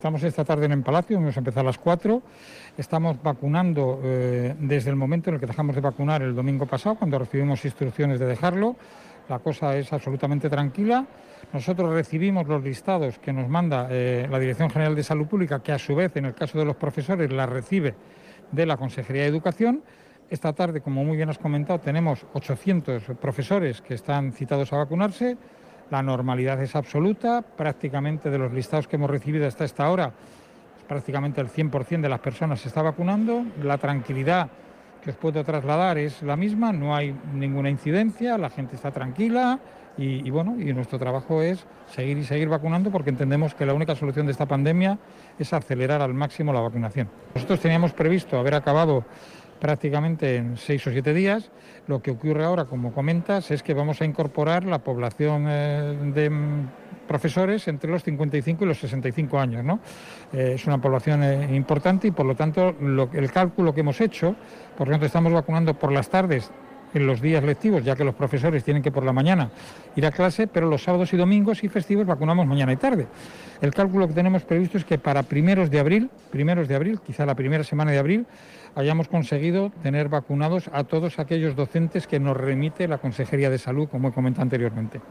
Estamos esta tarde en Palacio, vamos a empezar a las 4. Estamos vacunando desde el momento en el que dejamos de vacunar el domingo pasado, cuando recibimos instrucciones de dejarlo. La cosa es absolutamente tranquila. Nosotros recibimos los listados que nos manda la Dirección General de Salud Pública, que a su vez, en el caso de los profesores, la recibe de la Consejería de Educación. Esta tarde, como muy bien has comentado, tenemos 800 profesores que están citados a vacunarse. La normalidad es absoluta, prácticamente de los listados que hemos recibido hasta esta hora, prácticamente el 100% de las personas se está vacunando. La tranquilidad que os puedo trasladar es la misma, no hay ninguna incidencia, la gente está tranquila y nuestro trabajo es seguir vacunando, porque entendemos que la única solución de esta pandemia es acelerar al máximo la vacunación. Nosotros teníamos previsto haber acabado prácticamente en 6 o 7 días. Lo que ocurre ahora, como comentas, es que vamos a incorporar la población de profesores entre los 55 y los 65 años, ¿no? Es una población importante y, por lo tanto, el cálculo que hemos hecho, por lo tanto, estamos vacunando por las tardes en los días lectivos, ya que los profesores tienen que por la mañana ir a clase, pero los sábados y domingos y festivos vacunamos mañana y tarde. El cálculo que tenemos previsto es que para primeros de abril, quizá la primera semana de abril, hayamos conseguido tener vacunados a todos aquellos docentes que nos remite la Consejería de Salud, como he comentado anteriormente.